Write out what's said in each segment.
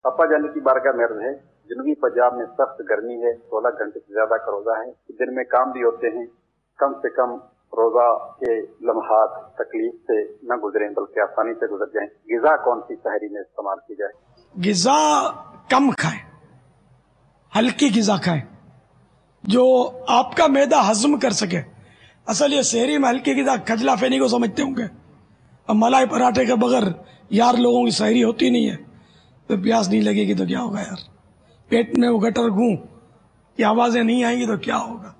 پاپا جانے کی بارگاہ میں عرض ہے، جنوبی پنجاب میں سخت گرمی ہے، 16 گھنٹے سے زیادہ کا روزہ ہے، دن میں کام بھی ہوتے ہیں، کم سے کم روزہ کے لمحات تکلیف سے نہ گزریں بلکہ آسانی سے گزر جائیں۔ غذا کون سی سحری میں استعمال کی جائے؟ غذا کم کھائیں، ہلکی غذا کھائیں جو آپ کا معدہ ہضم کر سکے۔ اصل یہ سحری میں ہلکی غذا کھجلا فینی کو سمجھتے ہوں گے، اب ملائی پراٹھے کے بغیر یار لوگوں کی سحری ہوتی نہیں ہے، تو پیاس نہیں لگے گی تو کیا ہوگا یار، پیٹ میں وہ گٹر گوں کی آوازیں نہیں آئیں گی تو کیا ہوگا۔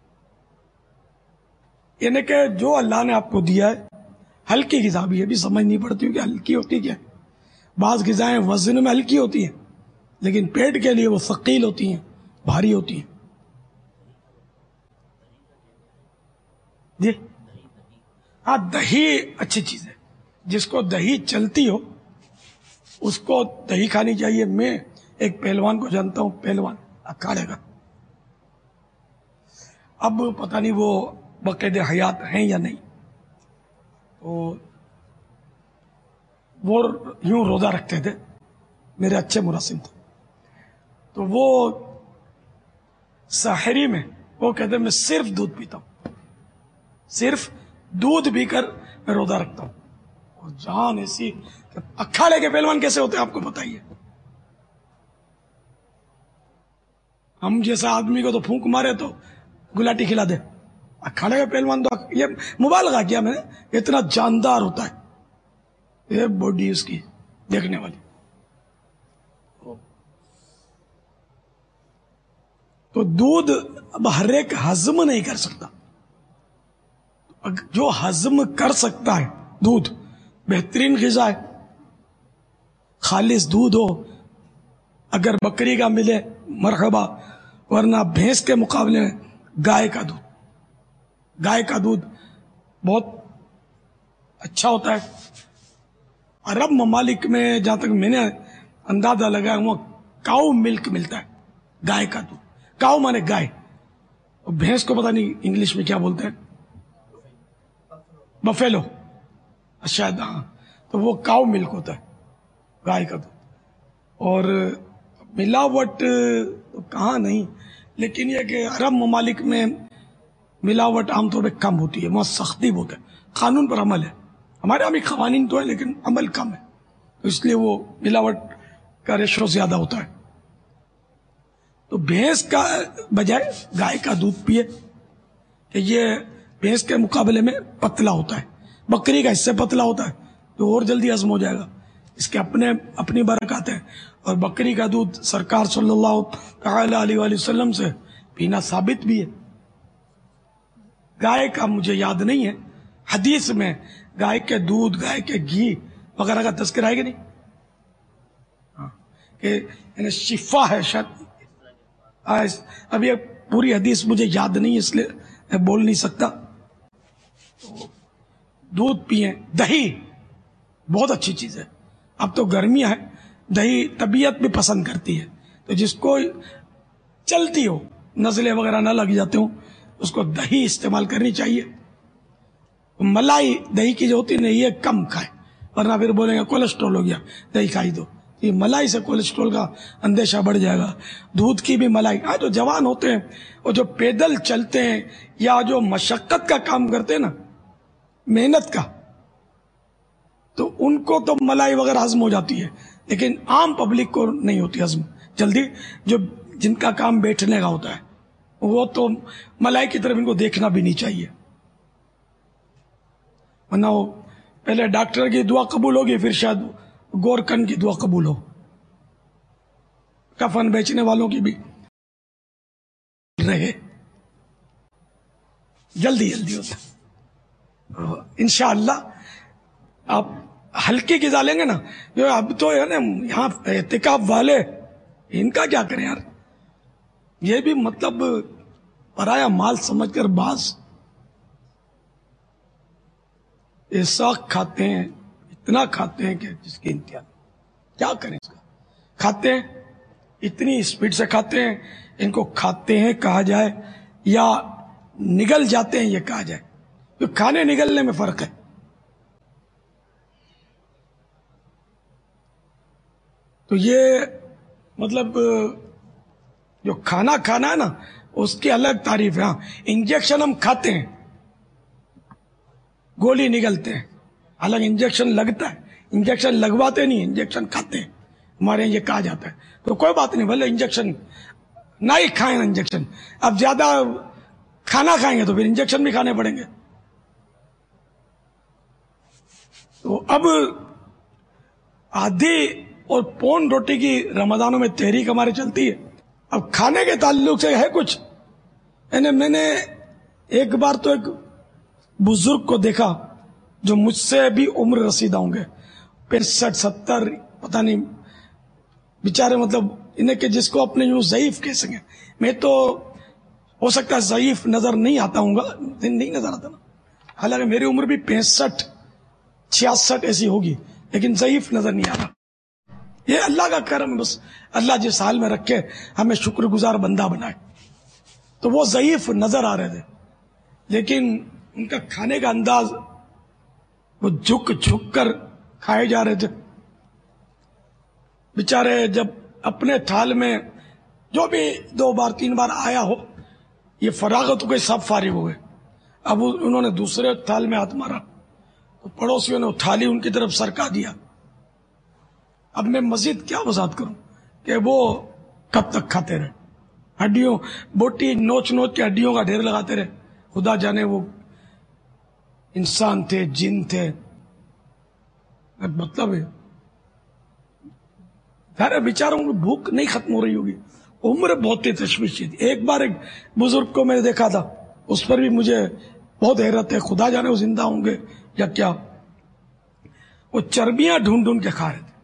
یعنی کہ جو اللہ نے آپ کو دیا ہے ہلکی غذا بھی ہے، بھی سمجھنی پڑتی ہے کہ ہلکی ہوتی کیا ہے۔ بعض غذائیں وزن میں ہلکی ہوتی ہیں لیکن پیٹ کے لیے وہ ثقیل ہوتی ہیں، بھاری ہوتی ہیں۔ جی ہاں، دہی اچھی چیز ہے، جس کو دہی چلتی ہو اس کو دہی کھانی چاہیے۔ میں ایک پہلوان کو جانتا ہوں، پہلوان اکھاڑے کا، اب پتہ نہیں وہ باقاعدہ حیات ہیں یا نہیں، تو وہ یوں روزہ رکھتے تھے، میرے اچھے مراسم تھے، تو وہ سحری میں وہ کہتے ہیں میں صرف دودھ پیتا ہوں، صرف دودھ پی کر میں روزہ رکھتا ہوں۔ اور جان ایسی، اکھاڑے کے پہلوان کیسے ہوتے ہیں آپ کو بتائیے؟ ہم جیسا آدمی کو تو پھونک مارے تو گلاٹی کھلا دے، اکھاڑے کا پہلوان تو یہ مبالغہ کیا میں نے، اتنا جاندار ہوتا ہے یہ باڈی اس کی دیکھنے والی۔ تو دودھ اب ہر ایک ہضم نہیں کر سکتا، جو ہضم کر سکتا ہے دودھ بہترین غذا ہے۔ خالص دودھ ہو، اگر بکری کا ملے مرحبا، ورنہ بھینس کے مقابلے میں گائے کا دودھ، گائے کا دودھ بہت اچھا ہوتا ہے۔ عرب ممالک میں جہاں تک میں نے اندازہ لگایا وہ کاؤ ملک ملتا ہے، گائے کا دودھ۔ کاؤ مانے گائے، اور بھینس کو پتہ نہیں انگلش میں کیا بولتے ہیں، بفیلو شاید، ہاں، تو وہ کاؤ ملک ہوتا ہے، گائے کا دودھ۔ اور ملاوٹ کہاں نہیں، لیکن یہ کہ عرب ممالک میں ملاوٹ عام طور پہ کم ہوتی ہے، وہاں سختی بہت ہے، قانون پر عمل ہے۔ ہمارے یہاں بھی قوانین تو ہے لیکن عمل کم ہے، تو اس لیے وہ ملاوٹ کا ریشو زیادہ ہوتا ہے۔ تو بھینس کا بجائے گائے کا دودھ پیے کہ یہ بھینس کے مقابلے میں پتلا ہوتا ہے، بکری کا اس سے پتلا ہوتا ہے تو اور جلدی ہضم ہو جائے گا، اس کے اپنی برکات ہیں۔ اور بکری کا دودھ سرکار صلی اللہ تعالی علیہ وآلہ وسلم سے پینا ثابت بھی ہے۔ گائے کا مجھے یاد نہیں ہے، حدیث میں گائے کے دودھ، گائے کے گھی وغیرہ کا تذکرہ ہے کہ نہیں، کہ یعنی شفا ہے شاید، اب یہ پوری حدیث مجھے یاد نہیں اس لیے میں بول نہیں سکتا۔ دودھ پئیں، دہی بہت اچھی چیز ہے، اب تو گرمیاں ہے، دہی طبیعت بھی پسند کرتی ہے، تو جس کو چلتی ہو، نزلے وغیرہ نہ لگ جاتے ہوں، اس کو دہی استعمال کرنی چاہیے۔ ملائی دہی کی جو ہوتی ہے نا یہ کم کھائے، ورنہ پھر بولیں گے کولیسٹرول ہو گیا دہی کھائی دو، یہ ملائی سے کولیسٹرول کا اندیشہ بڑھ جائے گا۔ دودھ کی بھی ملائی، جو جوان ہوتے ہیں اور جو پیدل چلتے ہیں یا جو مشقت کا کام کرتے ہیں نا، محنت کا، تو ان کو تو ملائی وغیرہ ہضم ہو جاتی ہے، لیکن عام پبلک کو نہیں ہوتی ہضم جلدی، جو جن کا کام بیٹھنے کا ہوتا ہے وہ تو ملائی کی طرف ان کو دیکھنا بھی نہیں چاہیے، ورنہ وہ پہلے ڈاکٹر کی دعا قبول ہوگی پھر شاید گورکن کی دعا قبول ہو، کفن بیچنے والوں کی بھی رہے، جلدی ہوتا۔ انشاءاللہ آپ ہلکی غذا لیں گے نا، جو اب تو ہے نا یہاں اعتکاف والے، ان کا کیا کریں یار، یہ بھی مطلب پرایا مال سمجھ کر بعض ایسا کھاتے ہیں، اتنا کھاتے ہیں کہ جس کی انتہا، کیا کریں اس کا، کھاتے ہیں اتنی اسپیڈ سے کھاتے ہیں، ان کو کھاتے ہیں کہا جائے یا نگل جاتے ہیں یہ کہا جائے، تو کھانے نگلنے میں فرق ہے۔ تو تو یہ مطلب جو کھانا ہے نا اس کی الگ تعریف ہے. ہاں انجیکشن ہم کھاتے ہیں, گولی نگلتے ہیں, الگ انجیکشن لگتا ہے, انجیکشن لگواتے نہیں, انجیکشن کھاتے ہیں, ہمارے یہاں یہ کہا جاتا ہے. تو کوئی بات نہیں, بھلے انجیکشن نہ ہی کھائیں انجیکشن, اب زیادہ کھانا کھائیں گے تو پھر انجیکشن بھی کھانے پڑیں گے. تو اب آدھی اور پون روٹی کی رمضانوں میں تحریک ہماری چلتی ہے. اب کھانے کے تعلق سے ہے کچھ, یعنی میں نے ایک بار تو ایک بزرگ کو دیکھا جو مجھ سے بھی عمر رسیدہ ہوں گے, 65-70 پتہ نہیں, بیچارے مطلب انہیں کہ جس کو اپنے یوں ضعیف کہہ سکیں. میں تو ہو سکتا ہے ضعیف نظر نہیں آتا ہوں گا, نہیں نظر آتا نا, حالانکہ میری عمر بھی 65-66 ایسی ہوگی, لیکن ضعیف نظر نہیں آتا. یہ اللہ کا کرم, بس اللہ جس حال میں رکھے ہمیں شکر گزار بندہ بنائے. تو وہ ضعیف نظر آ رہے تھے, لیکن ان کا کھانے کا انداز وہ جھک کر کھائے جا رہے تھے. بیچارے جب اپنے تھال میں جو بھی 2 بار 3 بار آیا ہو, یہ فراغت ہو گئی, سب فارغ ہو گئے. اب انہوں نے دوسرے تھال میں ہاتھ مارا تو پڑوسیوں نے تھالی ان کی طرف سرکا دیا. اب میں مزید کیا وضاحت کروں کہ وہ کب تک کھاتے رہے, ہڈیوں بوٹی نوچ کے ہڈیوں کا ڈھیر لگاتے رہے. خدا جانے وہ انسان تھے, جن تھے, مطلب ہے سارے بیچاروں کی بھوک نہیں ختم ہو رہی ہوگی, عمر بہت ہی تشویشی تھی. ایک بار ایک بزرگ کو میں نے دیکھا تھا, اس پر بھی مجھے بہت حیرت ہے, خدا جانے وہ زندہ ہوں گے یا کیا. وہ چربیاں ڈھونڈ کے کھا رہے تھے.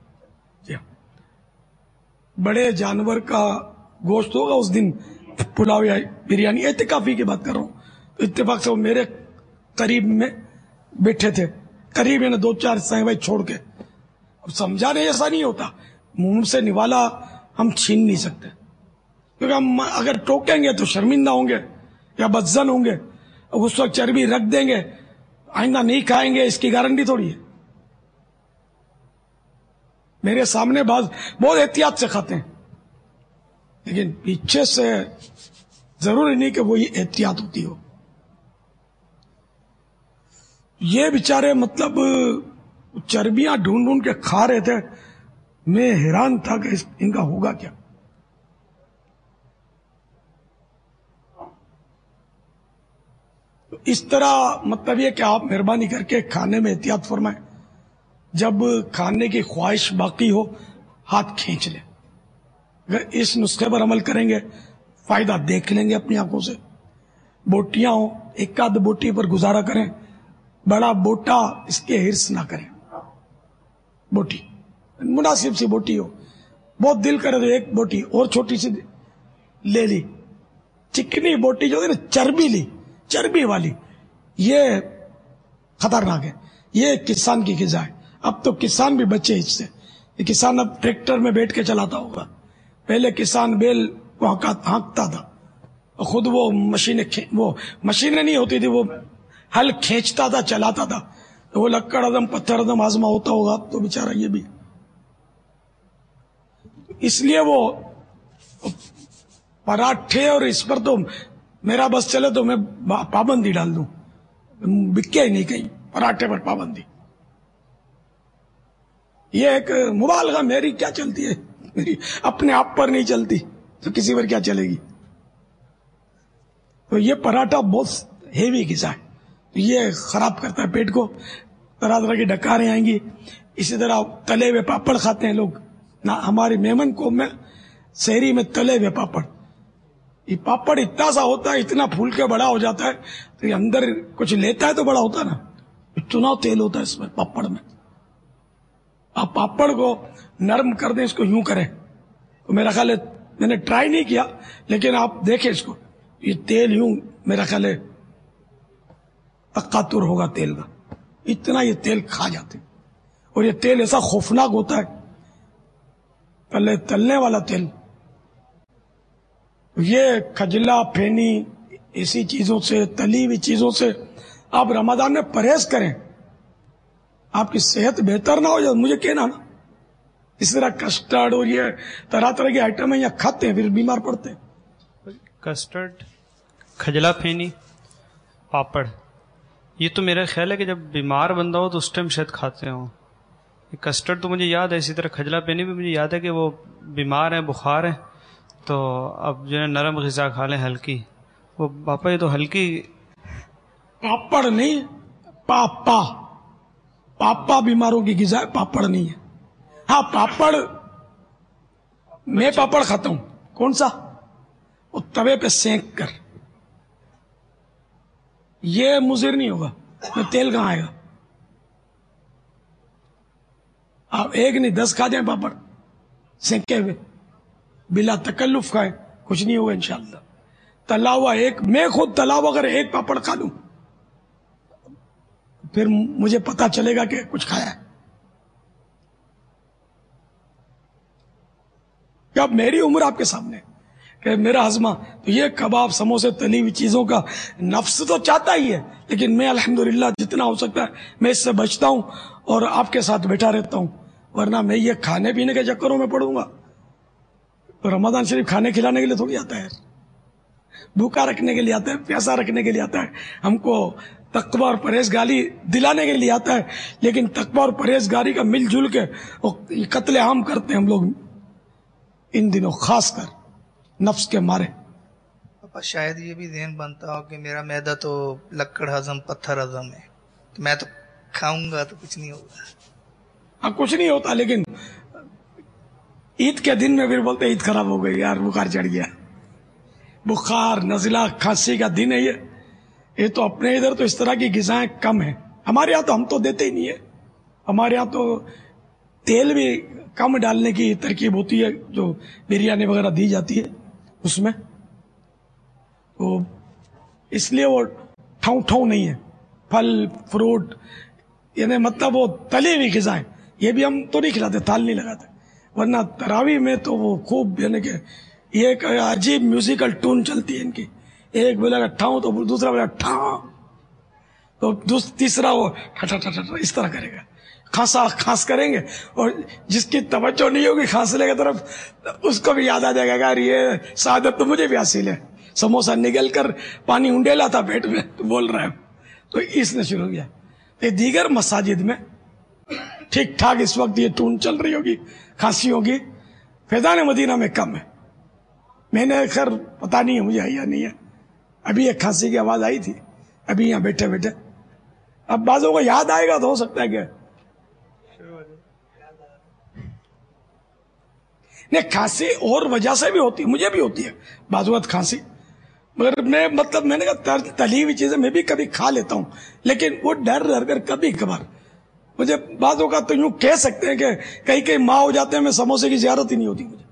بڑے جانور کا گوشت ہوگا اس دن, پلاؤ یا بریانی, اعتکافی کی بات کر رہا ہوں. تو اتفاق سے وہ میرے قریب میں بیٹھے تھے, قریب یعنی 2-4 سائیں بھائی چھوڑ کے. اب سمجھانے ایسا نہیں ہوتا, منہ سے نوالا ہم چھین نہیں سکتے, کیونکہ ہم اگر ٹوکیں گے تو شرمندہ ہوں گے یا بدزن ہوں گے. اب اس وقت چربی رکھ دیں گے, آئندہ نہیں کھائیں گے, اس کی گارنٹی تھوڑی ہے. میرے سامنے بہت احتیاط سے کھاتے ہیں, لیکن پیچھے سے ضروری نہیں کہ وہی احتیاط ہوتی ہو. یہ بیچارے مطلب چربیاں ڈھونڈ کے کھا رہے تھے. میں حیران تھا کہ ان کا ہوگا کیا. اس طرح مطلب یہ کہ آپ مہربانی کر کے کھانے میں احتیاط فرمائیں. جب کھانے کی خواہش باقی ہو, ہاتھ کھینچ لیں. اگر اس نسخے پر عمل کریں گے فائدہ دیکھ لیں گے اپنی آنکھوں سے. بوٹیاں ہوں, ایک آدھ بوٹی پر گزارا کریں, بڑا بوٹا اس کے ہرس نہ کریں. بوٹی مناسب سی بوٹی ہو, بہت دل کرے تو ایک بوٹی اور چھوٹی سی لے لی. چکنی بوٹی جو ہے نا, چربی لی, چربی والی, یہ خطرناک ہے. یہ کسان کی غذا ہے. اب تو کسان بھی بچے اس سے. کسان اب ٹریکٹر میں بیٹھ کے چلاتا ہوگا. پہلے کسان بیل کو ہانکتا تھا, خود وہ مشینیں نہیں ہوتی تھی, وہ ہل کھینچتا تھا, چلاتا تھا. تو وہ لکڑ ادم پتھر ادم آزما ہوتا ہوگا. اب تو بیچارہ یہ بھی, اس لیے وہ پراٹھے اور اس پر تو میرا بس چلے تو میں پابندی ڈال دوں, بکے ہی نہیں کہیں پراٹھے پر پابندی. یہ ایک مبالغہ میری کیا چلتی ہے, میری اپنے آپ پر نہیں چلتی تو کسی پر کیا چلے گی. تو یہ پراٹھا بہت ہیوی غذا ہے, یہ خراب کرتا ہے پیٹ کو. طرح طرح کی ڈکاریں آئیں گی. اسی طرح تلے ہوئے پاپڑ کھاتے ہیں لوگ. نہ ہماری میمن قوم میں شہری میں تلے ہوئے پاپڑ, یہ پاپڑ اتنا سا ہوتا ہے, اتنا پھول کے بڑا ہو جاتا ہے, تو یہ اندر کچھ لیتا ہے تو بڑا ہوتا ہے نا. اتنا تیل ہوتا ہے اس میں پاپڑ میں. آپ پاپڑ کو نرم کر دیں, اس کو یوں کریں, تو میرا خیال ہے, میں نے ٹرائی نہیں کیا لیکن آپ دیکھیں اس کو, یہ تیل یوں میرا خیال ہے تقاطر ہوگا تیل کا, اتنا یہ تیل کھا جاتے. اور یہ تیل ایسا خوفناک ہوتا ہے, پہلے تلنے والا تیل. یہ کھجلا پھینی ایسی چیزوں سے, تلی ہوئی چیزوں سے آپ رمضان میں پرہیز کریں. آپ کی صحت بہتر نہ ہو جائے مجھے کہنا نا, اس طرح کسٹرڈ اور یہ طرح طرح کے آئٹم ہیں، یا کھاتے ہیں پھر بیمار پڑتے ہیں. کسٹرڈ، کھجلا پھینی، پاپڑ، یہ تو میرا خیال ہے کہ جب بیمار بندہ ہو تو اس ٹائم شاید کھاتے ہوں. کسٹرڈ تو مجھے یاد ہے، اسی طرح کھجلا پھینی بھی مجھے یاد ہے کہ وہ بیمار ہیں، بخار ہے، تو اب جو ہے نرم غذا کھا لیں ہلکی. وہ پاپا یہ تو ہلکی. پاپڑ نہیں، پاپا، پاپا بیماروں کی غذا ہے، پاپڑ نہیں ہے. ہاں پاپڑ، میں پاپڑ کھاتا ہوں. کون سا؟ وہ توے پہ سینک کر. یہ مضر نہیں ہوگا، میں تیل کہاں آئے گا. آپ ایک نہیں 10 کھا دیں پاپڑ سینکے ہوئے، بلا تکلف کھائیں، کچھ نہیں ہوگا انشاءاللہ. تلا ہوا ایک، میں خود تلا ہوا اگر ایک پاپڑ کھا لوں پھر مجھے پتا چلے گا کہ کچھ کھایا ہے. کہ اب میری عمر آپ کے سامنے کہ میرا ہضمہ، تو یہ کباب، سموسے، تلی ہوئی چیزوں کا نفس تو چاہتا ہی ہے، لیکن میں الحمدللہ جتنا ہو سکتا ہے میں اس سے بچتا ہوں اور آپ کے ساتھ بیٹھا رہتا ہوں. ورنہ میں یہ کھانے پینے کے چکروں میں پڑوں گا تو رمضان شریف کھانے کھلانے کے لیے تھوڑی آتا ہے، بھوکا رکھنے کے لیے آتا ہے، پیاسا رکھنے کے لیے آتا ہے. ہم کو تقوی اور پرہیزگاری دلانے کے لیے آتا ہے، لیکن تقوی اور پرہیزگاری کا مل جل کے قتل عام کرتے ہیں ہم لوگ ان دنوں، خاص کر نفس کے مارے. پاپا شاید یہ بھی ذہن بنتا ہو کہ میرا معدہ تو لکڑ ہضم، پتھر ہضم ہے، تو میں تو کھاؤں گا تو کچھ نہیں ہوگا. ہاں کچھ نہیں ہوتا، لیکن عید کے دن میں پھر بولتے عید خراب ہو گئی یار، بخار چڑھ گیا. بخار، نزلہ، کھانسی کا دن ہے یہ تو اپنے ادھر تو اس طرح کی غذائیں کم ہیں. ہمارے یہاں تو ہم تو دیتے ہی نہیں ہے. ہمارے یہاں تو تیل بھی کم ڈالنے کی ترکیب ہوتی ہے، جو بریانی وغیرہ دی جاتی ہے اس میں، تو اس لیے وہ ٹھاؤں ٹھاؤں نہیں ہے. پھل فروٹ، یعنی مطلب وہ تلی ہوئی غذائیں یہ بھی ہم تو نہیں کھلاتے، تال نہیں لگاتے. ورنہ تراویح میں تو وہ خوب، یعنی کہ یہ ایک عجیب میوزیکل ٹون چلتی ہے ان کی. ایک بولے گا ٹھاؤں تو دوسرا بولے ٹھاؤں، تو تیسرا وہ ٹھا ٹھا ٹھا اس طرح کرے گا. کھانسا کھانس کریں گے، اور جس کی توجہ نہیں ہوگی کھانسنے کی طرف اس کو بھی یاد آ جائے گا یار یہ سعادت تو مجھے بھی حاصل ہے. سموسہ نگل کر پانی انڈیلا تھا پیٹ میں تو بول رہا ہے، تو اس نے شروع کیا. دیگر مساجد میں ٹھیک ٹھاک اس وقت یہ ٹون چل رہی ہوگی کھانسیوں کی. فیضان مدینہ میں کم ہے. میں نے خیر پتا نہیں ہے مجھے ہے یا نہیں ہے. ابھی ایک کھانسی کی آواز آئی تھی ابھی یہاں بیٹھے بیٹھے. اب بعضوں کو یاد آئے گا تو ہو سکتا ہے کہ نہیں. کھانسی اور وجہ سے بھی ہوتی ہے، مجھے بھی ہوتی ہے بعض وقت کھانسی، مگر میں نے کہا تلی ہوئی چیزیں میں بھی کبھی کھا لیتا ہوں، لیکن وہ ڈر کر کبھی کبھار مجھے بعضوں کا تو یوں کہہ سکتے ہیں کہ کئی ماہ ہو جاتے ہیں میں سموسے کی زیارت ہی نہیں ہوتی مجھے.